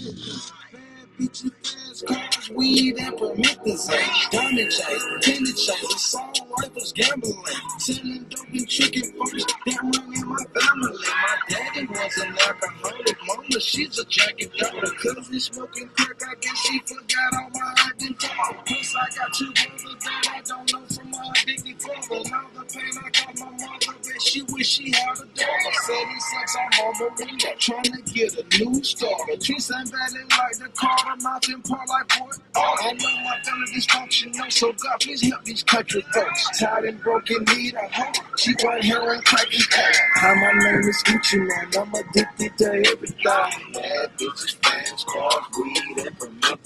Bitches, fast cars, weed, and promethazine. Diamond chains, tennis chains, assault rifles, gambling. Selling dope and chicken folks that run in my family. My daddy was an alcoholic. Mama, she's a jacket daughter. Cousin smoking crack, I guess she forgot all my identity. Plus, I got two brothers that I don't know from my addicted father. Now the pain I got my mother, bet she wish she had a daughter. 76, I'm on Marina, trying to get a new starter. Trees and valley like the Carter Mountain Park like boy. I know my family dysfunctional, so God please help these country folks. Tired and broken, need a hope. She want heroin, crack, and coke. Hi, my name is Gucci Man. I'm addicted to everything. Bad bitches, fans, cars, weed, and promote.